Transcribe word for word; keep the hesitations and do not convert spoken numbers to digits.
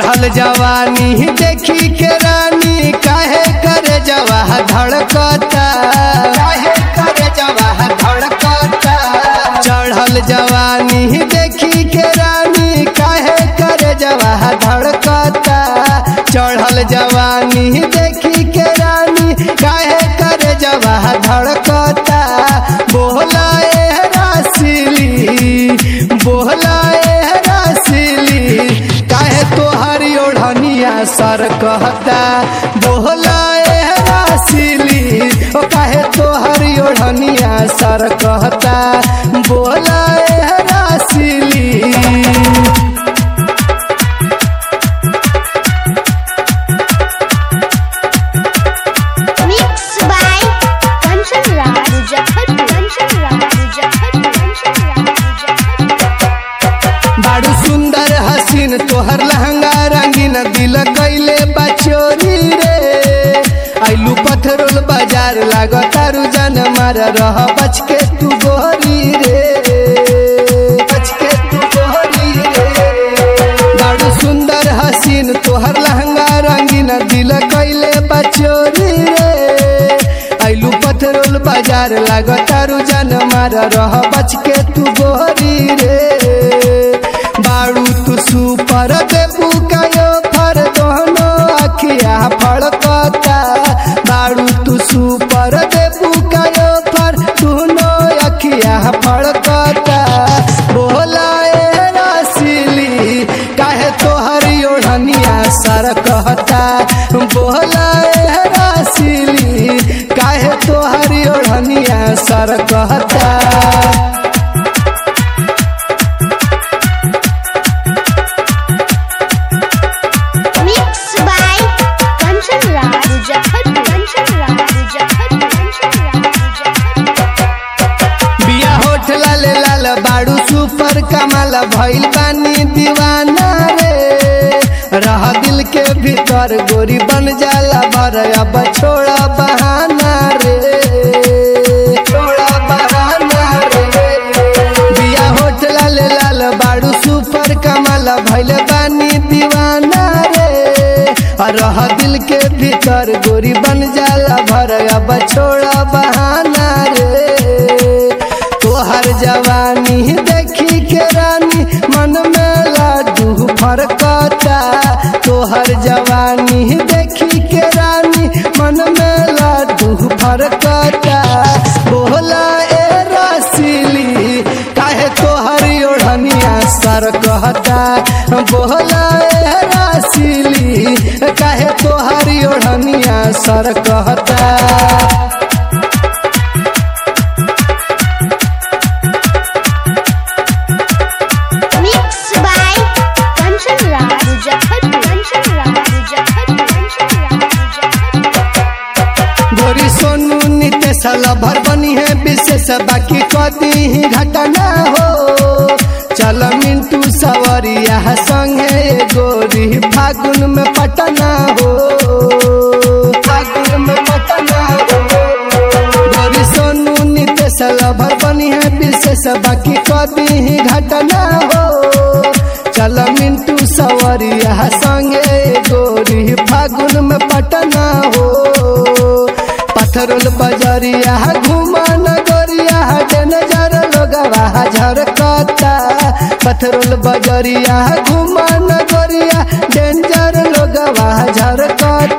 चढ़ल जवानी देखी के रानी काहे करे जवा धड़कता, काहे करे जवा धड़कता। चढ़ल जवानी देखी के रानी काहे करे जवा धड़कता, चढ़ल जवानी देखी के रानी काहे करे जवा धड़कता। बोलाए रसीली बोलाए रसीली काहे तोहरी ओढ़निया सर कहता, बोलाए रसीली ओ काहे तोहरी ओढ़निया सर कहता, बोलाए रसीली। बाड़ू सुंदर हसीन तोहर लहंगा रंगीन दिल कैले बचोरी रे। आइलू पथरोल बाजार लागो तारू जन मार रह बच के तू गोरी रे, बच के तू गोरी रे। बाड़ू सुंदर हसीन तोहर लहंगा रंगीन दिल कैले बचोरी रे। आइलू पथरोल बाजार लागो तारू जन मार रह बच के तू गोरी रे। बाड़ू तू सुपर देबू कायो फर दोनों अखिया फड़कता, बाड़ू तू सुपर देबू कायो फर दोनों अखिया फड़कता। बोलाए रसीली काहे तोहरी ओढ़निया सर कहता, बोलाए रसीली काहे तोहरी ओढ़निया सर कहता। बाड़ू सुपर कमाल भइल बानी दीवाना रे। रह दिल के भीतर गोरी बन जाला भर अब छोड़ा बहाना रे, छोड़ा बहाना रे। बिया होठ लाल लाल बाड़ू सुपर कमाल भइल बानी दीवाना रे। रह दिल के भीतर गोरी बन जाला भर अब छोड़ा बहाना रे। तोहर जवानी देखी के रानी मन में लाडू फरकता, तोहर जवानी देखी के रानी मन में लाडू फरकता। बोलाए रसीली काहे तोहरी ओढ़निया सर कहता, बोलाए रसीली काहे तोहरी ओढ़निया सर कहता। गोरी सोनू नितेश लभर बनी है विशेष बाकी कदी ही घटना हो। चल मिंटू सवरिया संगे गोरी फागुन में पटना हो, फागुन में पटना हो। गोरी सोनू नितेश लभर बनी है विशेष बाकी कदी ही घटना हो। चल मिंटू सवरिया संगे गोरी फागुन में पटना हो। पथरोल बजरिया घुमा नगरिया नजर लोगवा झरकता, पथरोल बजरिया घुमा नगरिया डेंजर लोगवा झरकता।